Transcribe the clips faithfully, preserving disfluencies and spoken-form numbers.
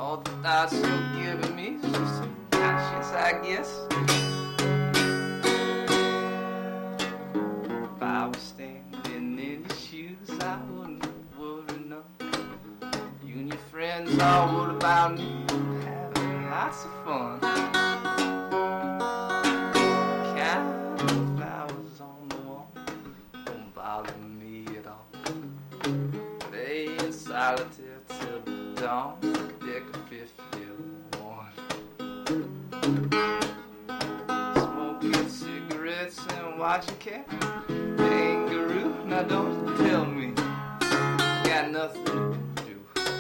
all the thoughts you're giving me is just conscience, I guess. If I was standing in your shoes, I wouldn't worry none. You and your friends all worried about me, having lots of fun. Flowers on the wall don't bother me at all. They in solitaire till the dawn, deck of fifty-one. Smoking cigarettes and watching cat kangaroo. Now don't tell me I got nothing to do.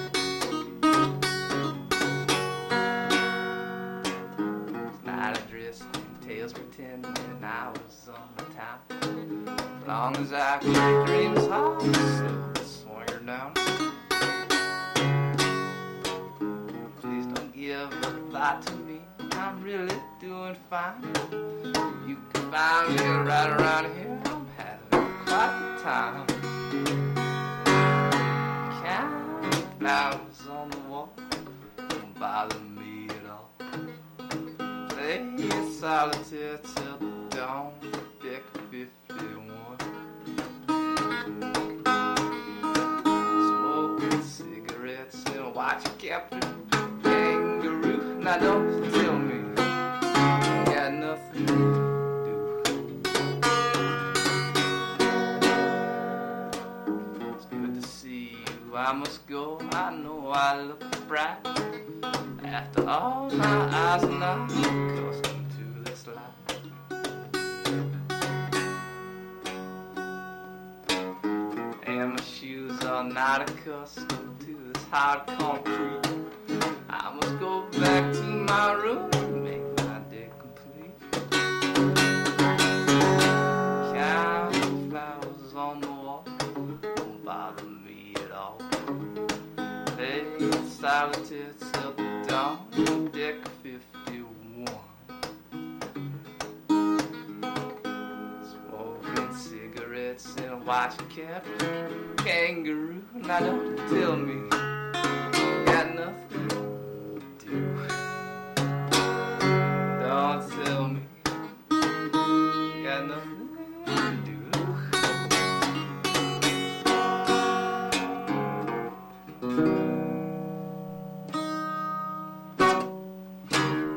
Night I dressed in tales pretending I was on the town. As long as I keep dreams high, so swing her down. Please don't give a thought to me, I'm really doing fine. You can find me right around here, I'm having quite the time. Counting flowers on the wall don't bother me at all. Play solitaire till the dawn, deck fifty-one. Smoking cigarettes and watching Captain Kangaroo. Now don't tell me I got nothing to do. It's good to see you, I must go. I know I look bright. After all, my eyes are not accustomed to this life. And my shoes are not accustomed to this hard concrete. I must go back to my room and make my day complete. Counting flowers on the wall don't bother me at all. They solitaire till the dawn, deck fifty-one. Smoking cigarettes and watching Captain Kangaroo. Now don't tell me